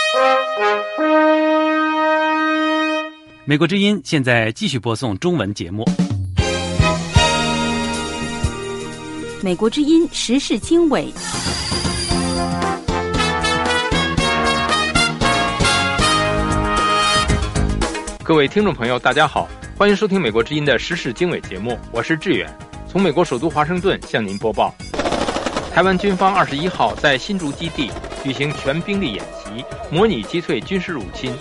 美国之音现在继续播送中文节目。 美国之音时事经纬。 各位听众朋友大家好，欢迎收听美国之音的时事经纬节目，我是志远，从美国首都华盛顿向您播报。台湾军方21号在新竹基地举行全兵力演习，模拟击退军事入侵。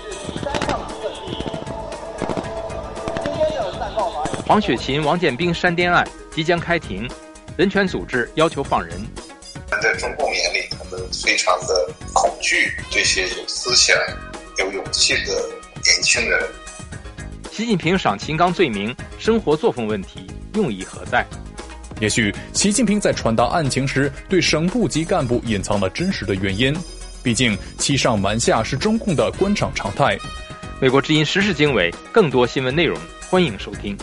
黄雪琴、王建兵山巅案即将开庭，人权组织要求放人。 在中共眼里，他们非常的恐惧这些有思想、有勇气的年轻人。 习近平赏秦刚罪名，生活作风问题，用意何在？ 也许习近平在传达案情时对省部级干部隐藏了真实的原因，毕竟欺上瞒下是中共的官场常态。 美国之音时事经纬，更多新闻内容欢迎收听。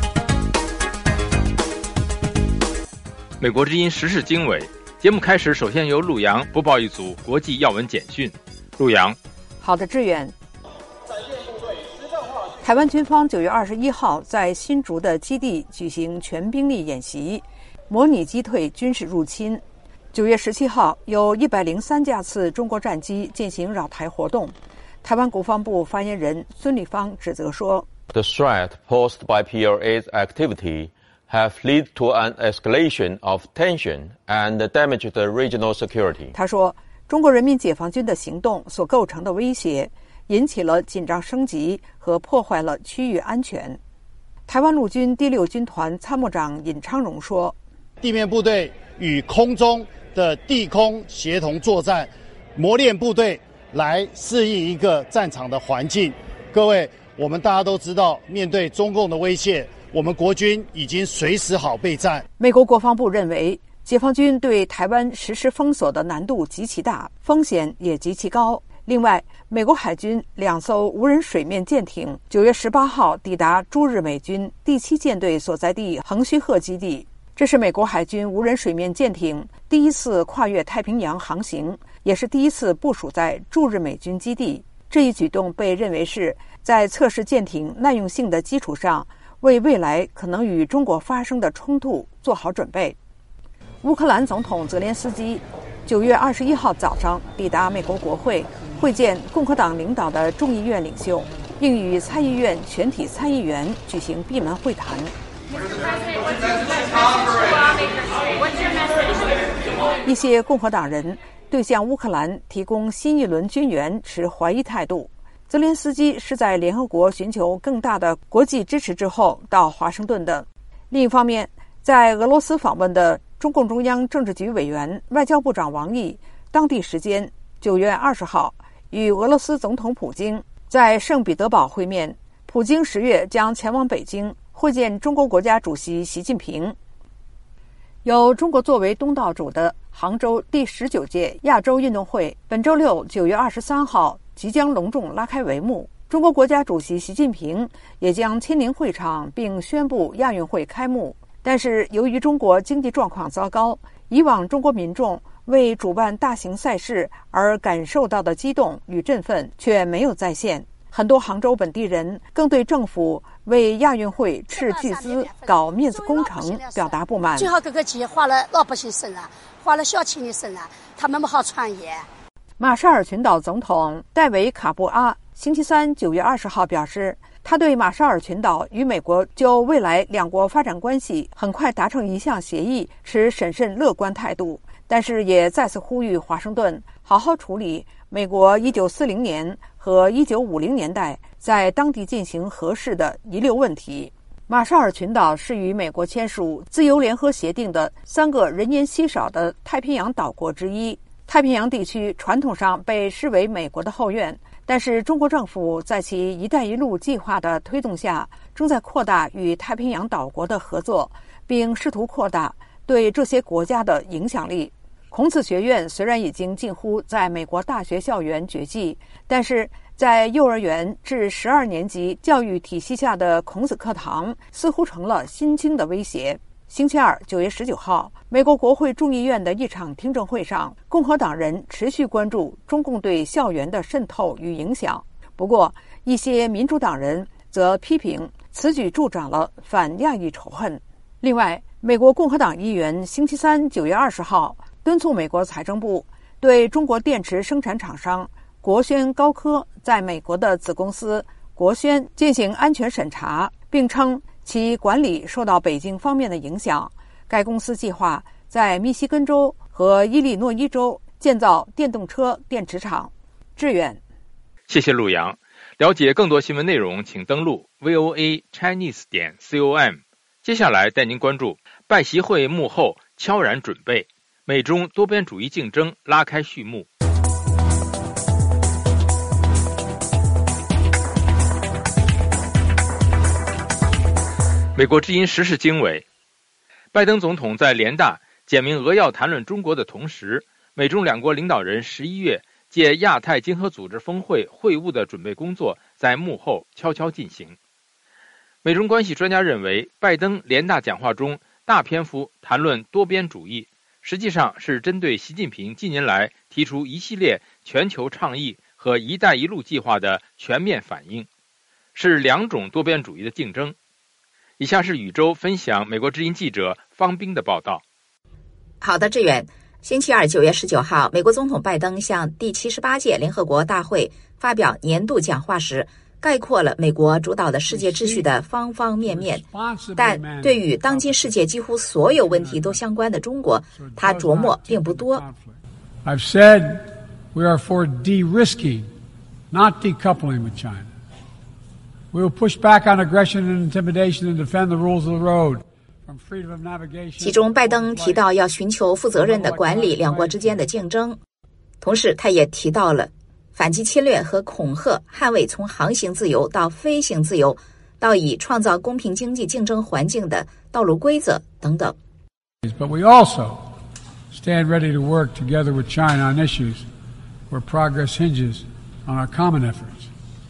美国之音时事经纬节目开始，首先由陆洋播报一组国际要闻简讯。陆洋。 好的，志远。台湾军方9月21号在新竹的基地举行全兵力演习，模拟击退军事入侵。9月17号，有103架次中国战机进行扰台活动。台湾国防部发言人孙立方指责说 ：“The threat posed by PLA's activity have led to an escalation of tension and damaged the regional security.” 他说，中国人民解放军的行动所构成的威胁引起了紧张升级和破坏了区域安全。台湾陆军第6军团参谋长尹昌荣说：“ 地面部队与空中的地空协同作战，磨练部队来适应一个战场的环境。各位，我们大家都知道，面对中共的威胁，我们国军已经随时好备战。”美国国防部认为，解放军对台湾实施封锁的难度极其大，风险也极其高。另外，美国海军2艘无人水面舰艇9月18号抵达驻日美军第7舰队所在地横须贺基地，这是美国海军无人水面舰艇第一次跨越太平洋航行，也是第一次部署在驻日美军基地。这一举动被认为是在测试舰艇耐用性的基础上，为未来可能与中国发生的冲突做好准备。乌克兰总统泽连斯基9月21号早上抵达美国国会，会见共和党领导的众议院领袖，并与参议院全体参议员举行闭门会谈。一些共和党人对向乌克兰提供新一轮军援持怀疑态度。泽连斯基是在联合国寻求更大的国际支持之后到华盛顿的。另一方面，在俄罗斯访问的中共中央政治局委员、外交部长王毅，当地时间9月20号与俄罗斯总统普京在圣彼得堡会面。普京10月将前往北京会见中国国家主席习近平。由中国作为东道主的杭州第19届亚洲运动会本周六9月23号即将隆重拉开帷幕。中国国家主席习近平也将亲临会场并宣布亚运会开幕。但是由于中国经济状况糟糕，以往中国民众为主办大型赛事而感受到的激动与振奋却没有再现。很多杭州本地人更对政府为亚运会斥巨资搞面子工程表达不满。 最好这个钱花了老百姓身上，花了小青年身上，他们不好创业。 马绍尔群岛总统戴维·卡布阿星期三9月20号表示，他对马绍尔群岛与美国就未来两国发展关系很快达成一项协议持审慎乐观态度，但是也再次呼吁华盛顿好好处理美国1940年和1950年代在当地进行核试的遗留问题。马绍尔群岛是与美国签署自由联合协定的3个人烟稀少的太平洋岛国之一。太平洋地区传统上被视为美国的后院，但是中国政府在其“一带一路”计划的推动下，正在扩大与太平洋岛国的合作，并试图扩大对这些国家的影响力。孔子学院虽然已经近乎在美国大学校园绝迹，但是在幼儿园至12年级教育体系下的孔子课堂似乎成了新兴的威胁。 星期二9月19号，美国国会众议院的一场听证会上，共和党人持续关注中共对校园的渗透与影响。不过，一些民主党人则批评此举助长了反亚裔仇恨。另外，美国共和党议员星期三9月20号敦促美国财政部对中国电池生产厂商国轩高科在美国的子公司国轩进行安全审查，并称其管理受到北京方面的影响。该公司计划在密西根州和伊利诺伊州建造电动车电池厂。志远， 谢谢陆阳。了解更多新闻内容，请登录 voachinese.com。接下来带您关注拜习会幕后悄然准备，美中多边主义竞争拉开序幕。美国之音时事经纬，拜登总统在联大简明扼要谈论中国的同时，美中两国领导人11月借亚太经合组织峰会会晤的准备工作在幕后悄悄进行。美中关系专家认为，拜登联大讲话中大篇幅谈论多边主义，实际上是针对习近平近年来提出一系列全球倡议和一带一路计划的全面反应，是两种多边主义的竞争。以下是宇宙分享美国之音记者方冰的报道。 好的，志远。星期二9月19号，美国总统拜登向第78届联合国大会发表年度讲话时，概括了美国主导的世界秩序的方方面面，但对于当今世界几乎所有问题都相关的中国，他琢磨并不多。 I've said we are for de-risking, not decoupling with China. We will push back on aggression and intimidation and defend the rules of the road. 其中，拜登提到要寻求负责任的管理两国之间的竞争，同时他也提到了反击侵略和恐吓，捍卫从航行自由到飞行自由，到以创造公平经济竞争环境的道路规则等等。 But we also stand ready to work together with China on issues where progress hinges on our common efforts.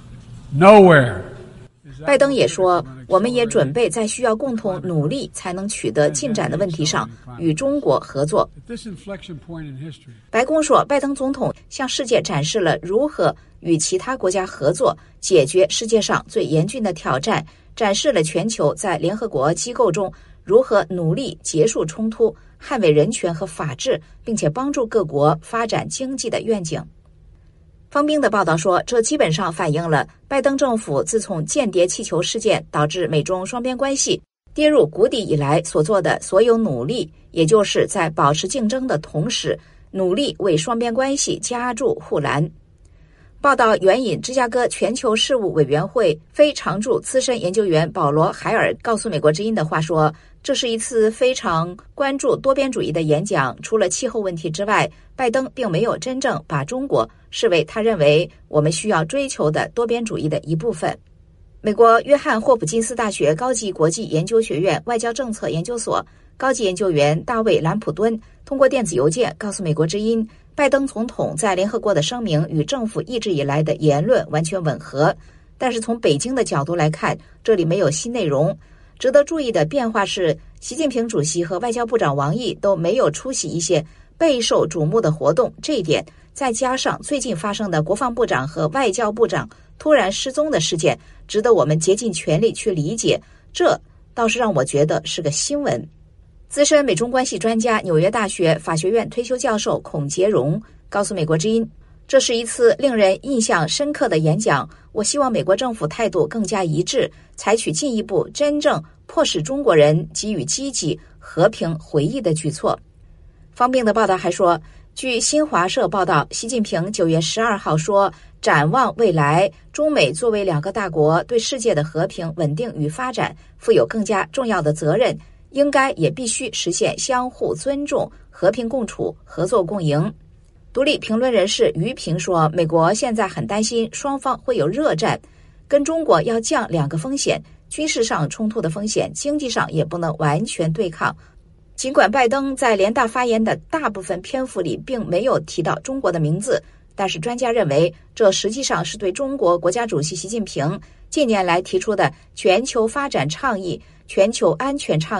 Nowhere. 拜登也说，我们也准备在需要共同努力才能取得进展的问题上与中国合作。白宫说，拜登总统向世界展示了如何与其他国家合作解决世界上最严峻的挑战，展示了全球在联合国机构中如何努力结束冲突、捍卫人权和法治，并且帮助各国发展经济的愿景。方冰的报道说，这基本上反映了拜登政府自从间谍气球事件导致美中双边关系跌入谷底以来所做的所有努力，也就是在保持竞争的同时，努力为双边关系加注护栏。报道援引芝加哥全球事务委员会非常驻资深研究员保罗·海尔告诉美国之音的话说，这是一次非常关注多边主义的演讲，除了气候问题之外，拜登并没有真正把中国视为他认为我们需要追求的多边主义的一部分。美国约翰霍普金斯大学高级国际研究学院外交政策研究所高级研究员大卫·兰普敦通过电子邮件告诉美国之音，拜登总统在联合国的声明与政府一直以来的言论完全吻合，但是从北京的角度来看，这里没有新内容。值得注意的变化是，习近平主席和外交部长王毅都没有出席一些备受瞩目的活动，这一点再加上最近发生的国防部长和外交部长突然失踪的事件，值得我们竭尽全力去理解，这倒是让我觉得是个新闻。资深美中关系专家、纽约大学法学院退休教授孔杰荣告诉美国之音，这是一次令人印象深刻的演讲，我希望美国政府态度更加一致，采取进一步真正迫使中国人给予积极和平回忆的举措。方冰的报道还说，据新华社报道，习近平9月12号说，展望未来，中美作为两个大国，对世界的和平、稳定与发展负有更加重要的责任，应该也必须实现相互尊重、和平共处、合作共赢。独立评论人士于平说，美国现在很担心双方会有热战，跟中国要降两个风险，军事上冲突的风险，经济上也不能完全对抗。尽管拜登在联大发言的大部分篇幅里并没有提到中国的名字，但是专家认为，这实际上是对中国国家主席习近平近年来提出的全球发展倡议、全球安全倡议、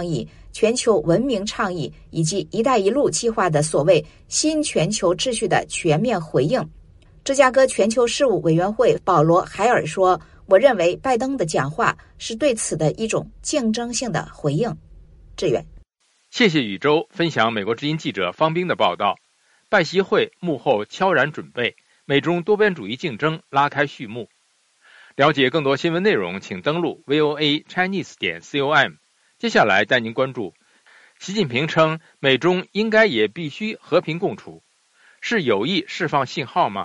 全球文明倡议以及“一带一路”计划的所谓新全球秩序的全面回应。芝加哥全球事务委员会保罗·海尔说，我认为拜登的讲话是对此的一种竞争性的回应。志远， 谢谢宇宙分享美国之音记者方冰的报道。拜习会幕后悄然准备，美中多边主义竞争拉开序幕。了解更多新闻内容，请登录 voachinese.com。接下来带您关注，习近平称美中应该也必须和平共处，是有意释放信号吗？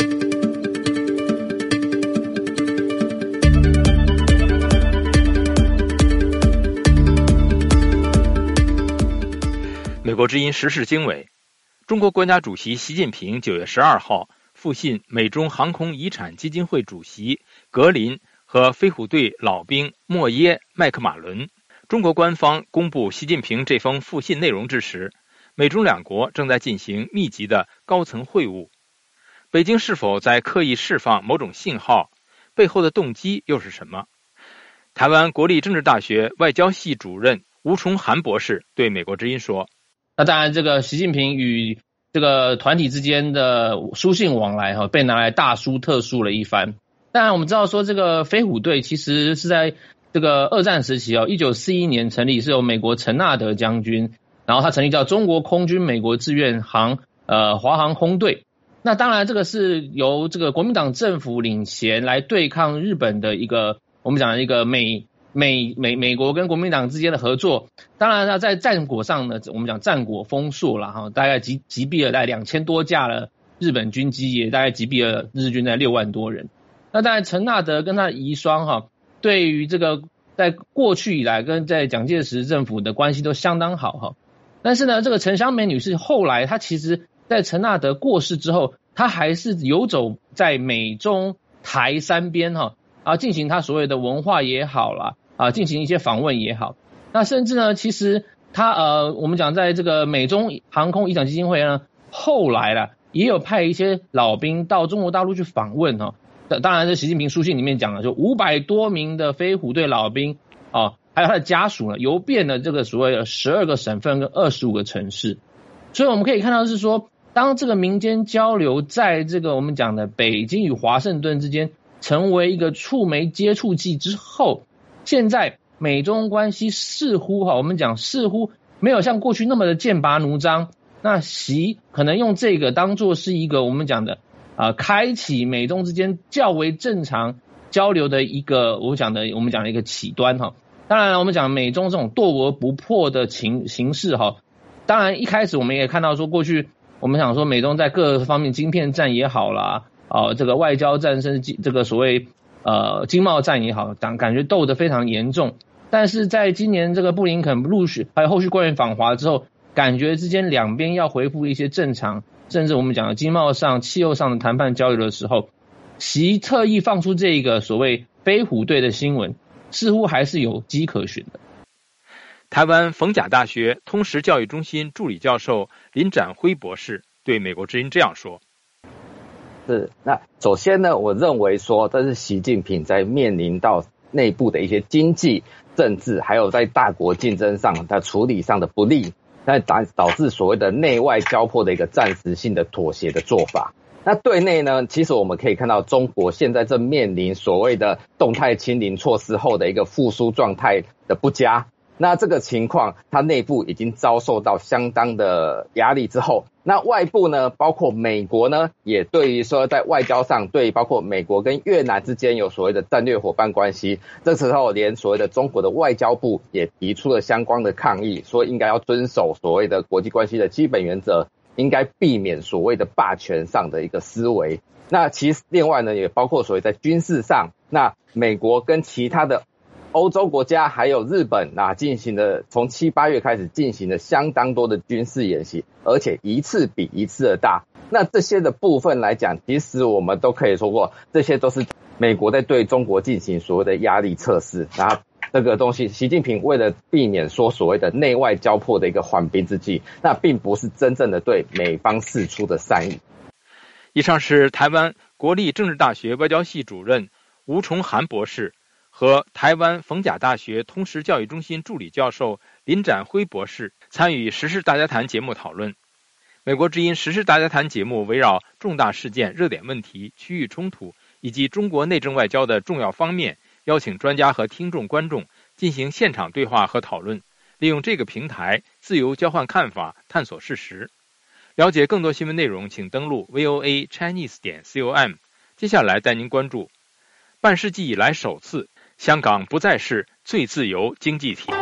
美国之音时事经纬，中国国家主席习近平9月12号复信美中航空遗产基金会主席格林和飞虎队老兵莫耶·麦克马伦。中国官方公布习近平这封复信内容之时，美中两国正在进行密集的高层会晤。北京是否在刻意释放某种信号？背后的动机又是什么？台湾国立政治大学外交系主任吴崇涵博士对美国之音说， 那当然，这个习近平与这个团体之间的书信往来被拿来大书特书了一番。当然，我们知道说这个飞虎队其实是在这个二战时期1941年成立，是由美国陈纳德将军，然后他成立叫中国空军美国志愿华航空队。那当然，这个是由这个国民党政府领衔来对抗日本的一个我们讲的一个美国跟国民党之间的合作。当然呢，在战果上呢，我们讲战果丰硕啦，大概击毙了大概2000多架了日本军机，也大概击毙了日军在6万多人。那当然陈纳德跟他的遗孀对于这个在过去以来跟在蒋介石政府的关系都相当好但是呢，这个陈香梅女士后来她其实在陈纳德过世之后，她还是游走在美中台三边进行她所谓的文化也好啦进行一些访问也好。那甚至呢，其实他我们讲在这个美中航空遗产基金会呢，后来啦也有派一些老兵到中国大陆去访问当然，这习近平书信里面讲了，就500多名的飞虎队老兵还有他的家属呢，游遍了这个所谓的12个省份跟25个城市。所以我们可以看到是说，当这个民间交流在这个我们讲的北京与华盛顿之间成为一个触媒接触剂之后，现在美中关系似乎我们讲似乎没有像过去那么的剑拔弩张。那习可能用这个当作是一个我们讲的开启美中之间较为正常交流的一个我们讲的一个起端当然我们讲美中这种斗而不破的形势当然一开始我们也看到说，过去我们想说美中在各方面晶片战也好啦这个外交战甚至这个所谓经贸战也好，感觉斗得非常严重。但是在今年这个布林肯陆续还有后续官员访华之后，感觉之间两边要恢复一些正常，甚至我们讲的经贸上气候上的谈判交流的时候，习特意放出这个所谓飞虎队的新闻，似乎还是有迹可循的。 台湾逢甲大学通识教育中心助理教授林展辉博士对美国之音这样说， 是，那首先呢，我认为说这是习近平在面临到内部的一些经济政治还有在大国竞争上的处理上的不利，那导致所谓的内外交迫的一个暂时性的妥协的做法。那对内呢，其实我们可以看到中国现在正面临所谓的动态清零措施后的一个复苏状态的不佳。那这个情况它内部已经遭受到相当的压力之后，那外部呢，包括美国呢，也对于说在外交上对包括美国跟越南之间有所谓的战略伙伴关系，这时候连所谓的中国的外交部也提出了相关的抗议，说应该要遵守所谓的国际关系的基本原则，应该避免所谓的霸权上的一个思维。那其实另外呢，也包括所谓在军事上，那美国跟其他的欧洲国家还有日本进行了从7、8月开始进行了相当多的军事演习，而且一次比一次的大。那这些的部分来讲，其实我们都可以说过，这些都是美国在对中国进行所谓的压力测试。然后这个东西，习近平为了避免说所谓的内外交迫的一个缓兵之计，那并不是真正的对美方释出的善意。 以上是台湾国立政治大学外交系主任吴崇涵博士和台湾逢甲大学通识教育中心助理教授林展辉博士参与时事大家谈节目讨论。美国之音时事大家谈节目围绕重大事件、热点问题、区域冲突以及中国内政外交的重要方面，邀请专家和听众观众进行现场对话和讨论，利用这个平台自由交换看法，探索事实。了解更多新闻内容，请登录 voachinese.com。 接下来带您关注半世纪以来首次，香港不再是最自由经济体。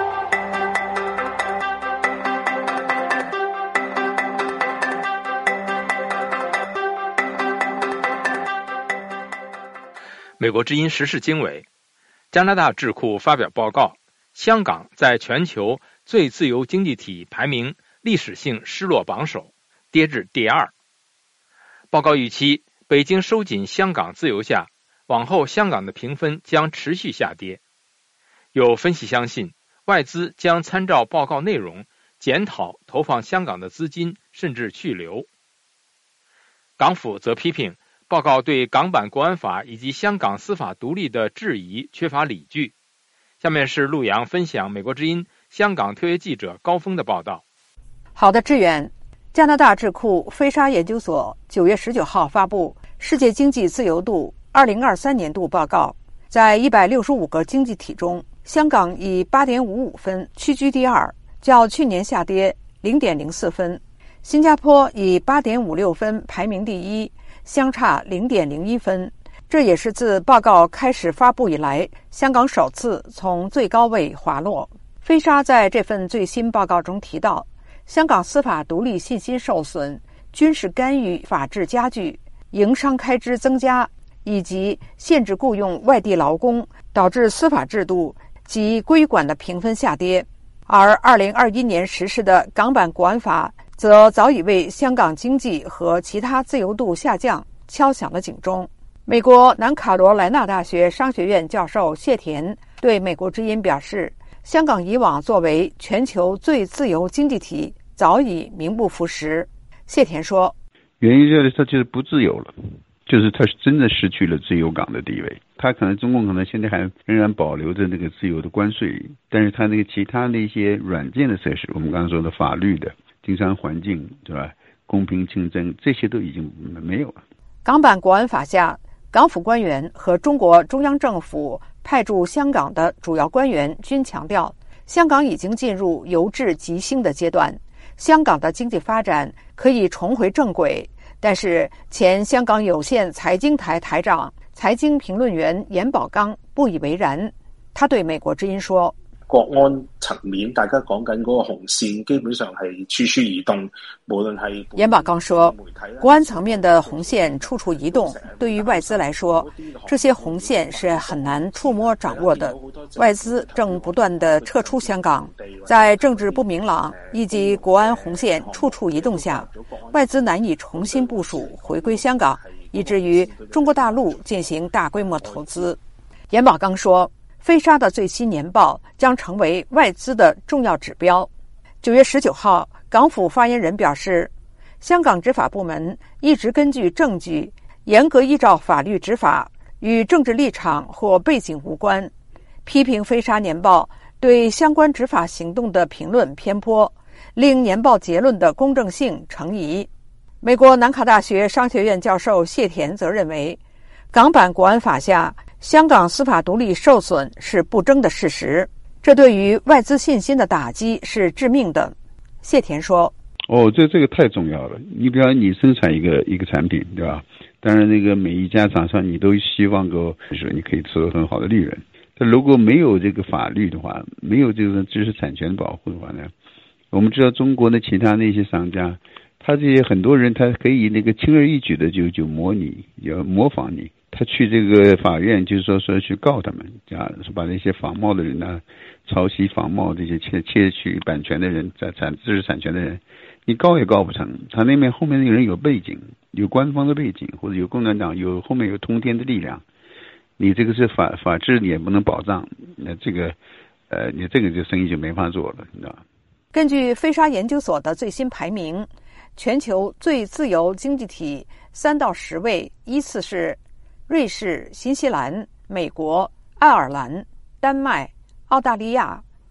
美国之音时事经纬，加拿大智库发表报告，香港在全球最自由经济体排名历史性失落榜首，跌至第2。报告预期，北京收紧香港自由下，往后香港的评分将持续下跌。有分析相信，外资将参照报告内容，检讨投放香港的资金，甚至去留。港府则批评报告对港版国安法以及香港司法独立的质疑缺乏理据。下面是陆洋分享美国之音香港特约记者高峰的报道。 好的，志远。加拿大智库菲沙研究所9月19号发布《世界经济自由度2023年度报告》，在165个经济体中，香港以 8.55 分屈居第2，较去年下跌 0.04 分。新加坡以 8.56 分排名第1，相差 0.01 分。这也是自报告开始发布以来，香港首次从最高位滑落。菲沙在这份最新报告中提到，香港司法独立信心受损，军事干预法治加剧，营商开支增加，以及限制雇用外地劳工，导致司法制度及规管的评分下跌。而2021年实施的港版国安法则早已为香港经济和其他自由度下降敲响了警钟。美国南卡罗来纳大学商学院教授谢田对美国之音表示，香港以往作为全球最自由经济体，早已名不副实。谢田说， 原因就是它就是不自由了，就是它是真的失去了自由港的地位。它可能中共可能现在还仍然保留着那个自由的关税，但是它那个其他的一些软件的设施，我们刚刚说的法律的、经商环境，对吧？公平竞争，这些都已经没有了。 港版国安法下，港府官员和中国中央政府派驻香港的主要官员均强调，香港已经进入由治及兴的阶段，香港的经济发展可以重回正轨。但是前香港有线财经台台长、财經評論員嚴寶剛不以為然。他對美國之音說， 國安層面大家講緊嗰個紅線基本上係處處移動，無論係嚴寶剛說，國安層面的紅線處處移動，對於外資來說，這些紅線是很難觸摸掌握的。外資正不斷地撤出香港，在政治不明朗以及國安紅線處處移動下，外資難以重新部署回歸香港，以至於中國大陸進行大規模投資。嚴寶剛說，菲沙的最新年報將成為外資的重要指標。9月19號，港府發言人表示，香港執法部門一直根據證據，嚴格依照法律執法，與政治立場或背景無關。批評菲沙年報對相關執法行動的評論偏頗，令年報結論的公正性成疑。美國南卡大學商學院教授謝田則認為，港版國安法下香港司法獨立受損是不爭的事實，這對於外資信心的打擊是致命的。謝田說， 這個太重要了。你比如你生產一個產品，對吧？當然那個每一家廠商你都希望就是你可以收很好的利潤。但如果沒有這個法律的話，沒有這個知識產權保護的話呢，我們知道中國的其他那些商家，他這些很多人他可以那個輕而易舉的就模擬，要模仿你。他去這個法院就是說去告他們，是把那些仿冒的人呢，抄襲仿冒這些竊取版權的人，知識產權的人，你告也告不成。他那邊後面那個人有背景，有官方的背景，或者有共產黨，後面有通天的力量。你這個是法治你也不能保障，那這個你這個就生意就沒法做了，你知道吧？ 根據菲沙研究所的最新排名，全球最自由經濟體3到10位依次是瑞士、新西蘭、美國、愛爾蘭、丹麥、澳大利亞、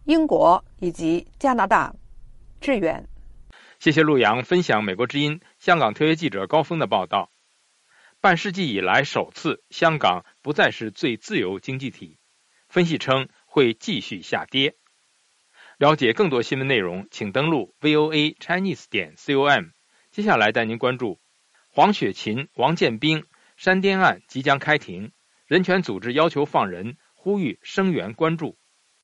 英国以及加拿大。志远， 谢谢陆阳分享美国之音香港特约记者高峰的报道。半世纪以来首次，香港不再是最自由经济体，分析称会继续下跌。了解更多新闻内容，请登录 voachinese.com。接下来带您关注黄雪琴、王建兵山巅案即将开庭，人权组织要求放人，呼吁声援关注。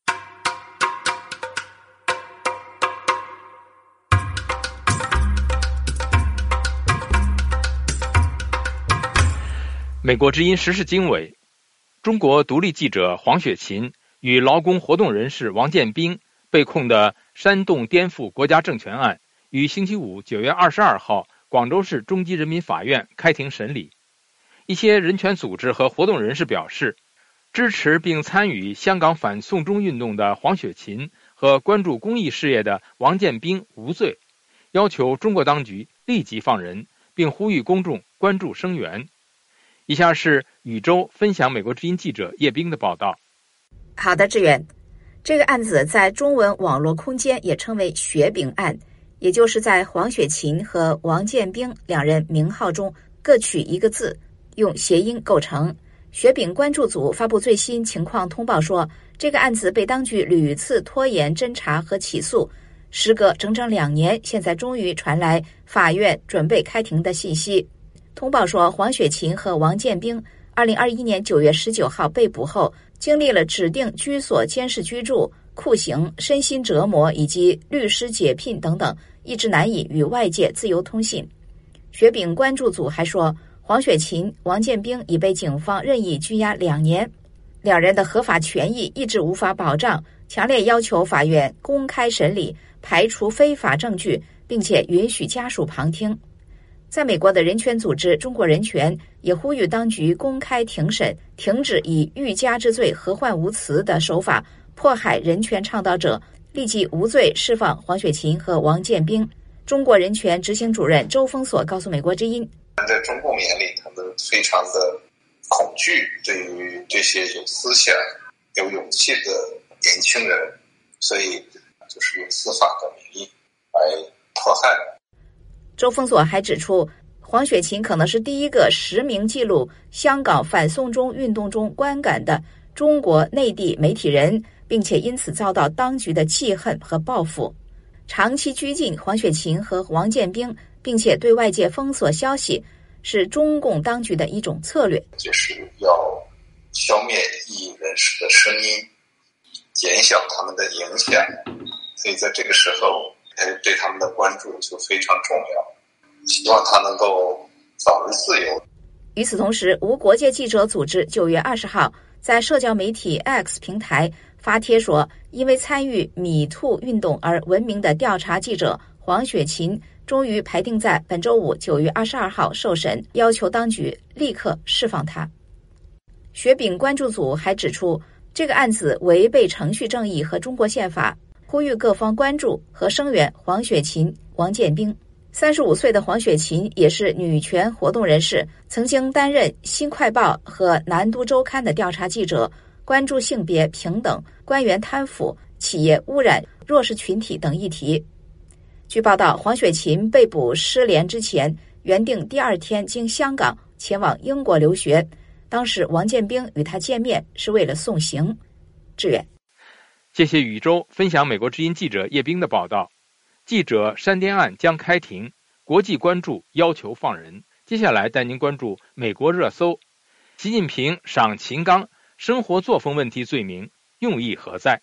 美国之音时事经纬，中国独立记者黄雪琴与劳工活动人士王建兵被控的煽动颠覆国家政权案，于星期五9月22号广州市中级人民法院开庭审理。一些人权组织和活动人士表示，支持并参与香港反送中运动的黄雪琴和关注公益事业的王建兵无罪，要求中国当局立即放人，并呼吁公众关注声援。以下是宇宙分享美国之音记者叶冰的报道。 好的，志远，这个案子在中文网络空间也称为雪饼案，也就是在黄雪琴和王建兵两人名号中各取一个字，用谐音构成。雪饼关注组发布最新情况通报说，这个案子被当局屡次拖延侦查和起诉，时隔整整2年，现在终于传来法院准备开庭的信息。通报说，黄雪琴和王建兵2021年9月19号被捕后，经历了指定居所监视居住、酷刑、身心折磨以及律师解聘等等，一直难以与外界自由通信。雪饼关注组还说，黄雪琴、王建兵已被警方任意拘押2年，两人的合法权益一直无法保障，强烈要求法院公开审理，排除非法证据，并且允许家属旁听。在美国的人权组织中国人权也呼吁当局公开庭审，停止以欲加之罪、何患无辞的手法迫害人权倡导者，立即无罪释放黄雪琴和王建兵。中国人权执行主任周峰所告诉美国之音， 在中共眼里，他们非常的恐惧对于这些有思想、有勇气的年轻人，所以就是用司法的名义来迫害。 周峰所还指出，黄雪琴可能是第一个实名记录香港反送中运动中观感的中国内地媒体人，并且因此遭到当局的记恨和报复。长期拘禁黄雪琴和王建兵，并且对外界封锁消息，是中共当局的一种策略， 就是要消灭异议人士的声音，减小他们的影响。所以在这个时候，对他们的关注就非常重要，希望他能够早日自由。 与此同时，无国界记者组织9月20号在社交媒体 X 平台发帖说，因为参与MeToo运动而闻名的调查记者黄雪琴终于排定在本周五9月22号受审，要求当局立刻释放他。雪饼关注组还指出，这个案子违背程序正义和中国宪法，呼吁各方关注和声援黄雪琴、王建兵。35岁的黄雪琴也是女权活动人士，曾经担任《新快报》和《南都周刊》的调查记者，关注性别平等、官员贪腐、企业污染、弱势群体等议题。据报道，黄雪琴被捕失联之前，原定第2天经香港前往英国留学，当时王建兵与他见面是为了送行。志远， 谢谢宇宙分享美国之音记者叶冰的报道。记者山巅案将开庭，国际关注要求放人。接下来带您关注美国热搜：习近平赏秦刚生活作风问题罪名，用意何在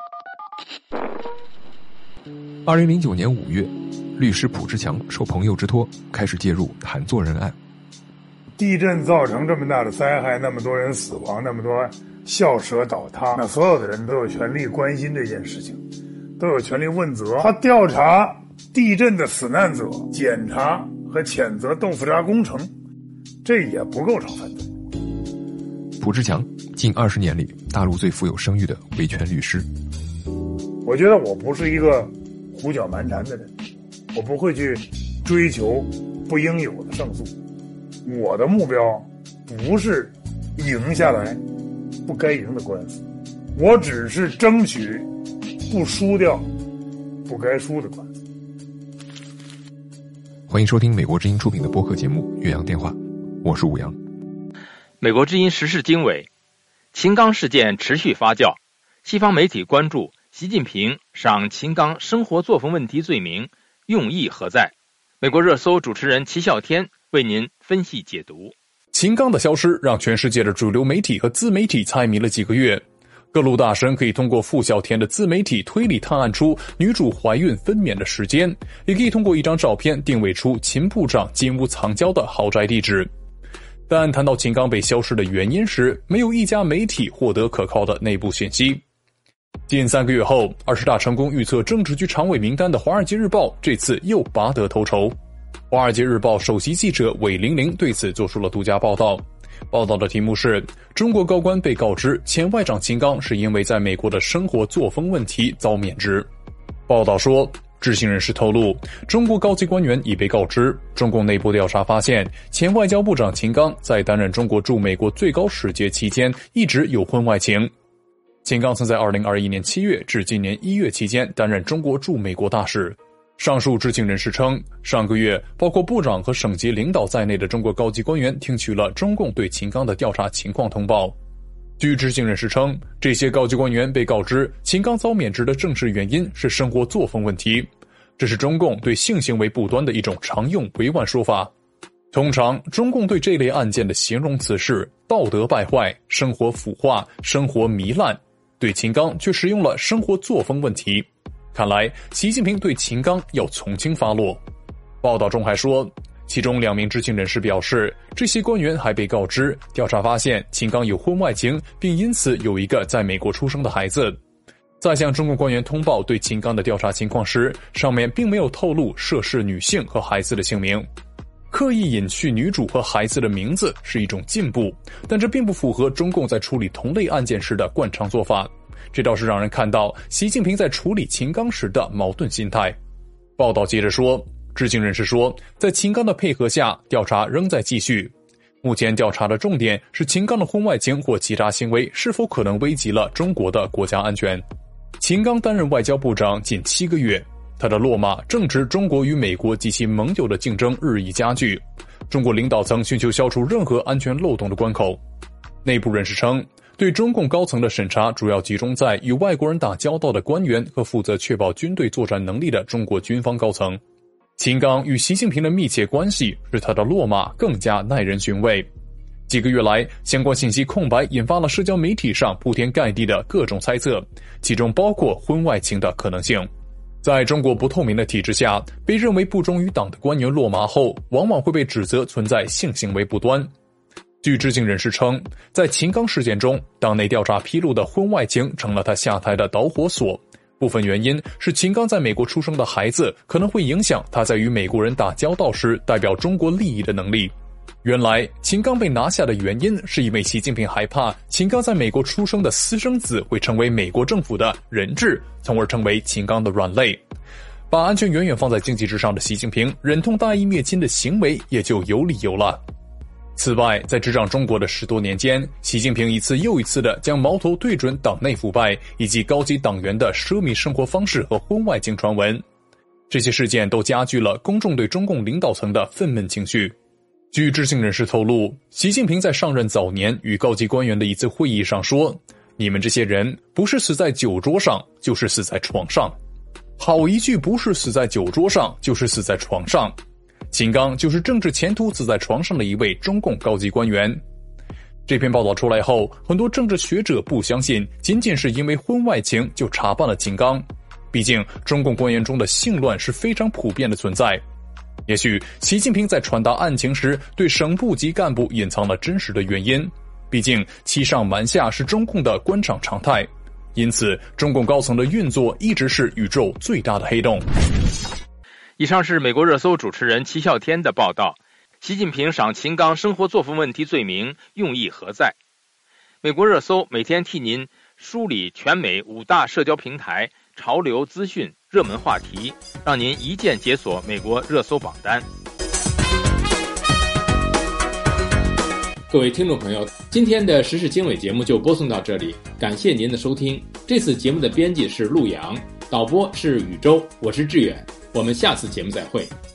？2009年5月，律师卜志强受朋友之托开始介入谈作人案。 地震造成这么大的灾害，那么多人死亡，那么多校舍倒塌，那所有的人都有权利关心这件事情，都有权利问责。他调查地震的死难者，检查和谴责豆腐渣工程，这也不构成犯罪。 卜志强近20年里大陆最富有声誉的维权律师。 我觉得我不是一个胡搅蛮缠的人，我不会去追求不应有的胜诉。我的目标不是赢下来不该赢的官司，我只是争取不输掉不该输的官司。 欢迎收听美国之音出品的播客节目《岳阳电话》，我是武阳。 美国之音时事经纬，秦刚事件持续发酵，西方媒体关注习近平赏秦刚生活作风问题罪名，用意何在？美国热搜主持人齐啸天为您分析解读。 秦刚的消失让全世界的主流媒体和自媒体猜谜了几个月。各路大神可以通过傅啸天的自媒体推理探案出女主怀孕分娩的时间，也可以通过一张照片定位出秦部长金屋藏娇的豪宅地址。但谈到秦刚被消失的原因时，没有一家媒体获得可靠的内部信息。近3个月后，20大成功预测政治局常委名单的《华尔街日报》这次又拔得头筹。《华尔街日报》首席记者韦玲玲对此做出了独家报道。报道的题目是：中国高官被告知前外长秦刚是因为在美国的生活作风问题遭免职。报道说，知情人士透露，中国高级官员已被告知，中共内部调查发现，前外交部长秦刚在担任中国驻美国最高使节期间一直有婚外情。秦刚曾在2021年7月至今年1月期间担任中国驻美国大使。上述知情人士称，上个月包括部长和省级领导在内的中国高级官员听取了中共对秦刚的调查情况通报。据知情人士称，这些高级官员被告知秦刚遭免职的正式原因是生活作风问题，这是中共对性行为不端的一种常用委婉说法。通常中共对这类案件的形容词是道德败坏、生活腐化、生活糜烂，对秦刚却使用了生活作风问题。看来习近平对秦刚要从轻发落。报道中还说，其中2名知情人士表示，这些官员还被告知调查发现秦刚有婚外情，并因此有一个在美国出生的孩子。在向中共官员通报对秦刚的调查情况时，上面并没有透露涉事女性和孩子的姓名。刻意隐去女主和孩子的名字是一种进步，但这并不符合中共在处理同类案件时的惯常做法。这倒是让人看到习近平在处理秦刚时的矛盾心态。报道接着说，知情人士说，在秦刚的配合下，调查仍在继续。目前调查的重点是秦刚的婚外情或其他行为是否可能危及了中国的国家安全。秦刚担任外交部长近7个月，他的落马正值中国与美国及其盟友的竞争日益加剧，中国领导层寻求消除任何安全漏洞的关口。内部人士称，对中共高层的审查主要集中在与外国人打交道的官员和负责确保军队作战能力的中国军方高层。秦刚与习近平的密切关系使他的落马更加耐人寻味。几个月来，相关信息空白引发了社交媒体上铺天盖地的各种猜测，其中包括婚外情的可能性。在中国不透明的体制下，被认为不忠于党的官员落马后，往往会被指责存在性行为不端。据知情人士称，在秦刚事件中，党内调查披露的婚外情成了他下台的导火索。部分原因是秦刚在美国出生的孩子可能会影响他在与美国人打交道时代表中国利益的能力。原来秦刚被拿下的原因是因为习近平害怕秦刚在美国出生的私生子会成为美国政府的人质，从而成为秦刚的软肋。把安全远远放在经济之上的习近平忍痛大义灭亲的行为也就有理由了。此外，在执掌中国的10多年间，习近平一次又一次地将矛头对准党内腐败以及高级党员的奢靡生活方式和婚外情传闻。这些事件都加剧了公众对中共领导层的愤懑情绪。据知情人士透露，习近平在上任早年与高级官员的一次会议上说，你们这些人不是死在酒桌上，就是死在床上。好一句不是死在酒桌上，就是死在床上。秦刚就是政治前途死在床上的一位中共高级官员。这篇报道出来后，很多政治学者不相信仅仅是因为婚外情就查办了秦刚，毕竟中共官员中的性乱是非常普遍的存在。也许习近平在传达案情时对省部级干部隐藏了真实的原因，毕竟欺上瞒下是中共的官场常态，因此中共高层的运作一直是宇宙最大的黑洞。 以上是美国热搜主持人齐啸天的报道。习近平赏秦刚生活作风问题罪名，用意何在？美国热搜每天替您梳理全美5大社交平台潮流资讯热门话题，让您一键解锁美国热搜榜单。 各位听众朋友，今天的时事经纬节目就播送到这里，感谢您的收听。这次节目的编辑是陆阳，导播是宇宙，我是志远，我们下次节目再会。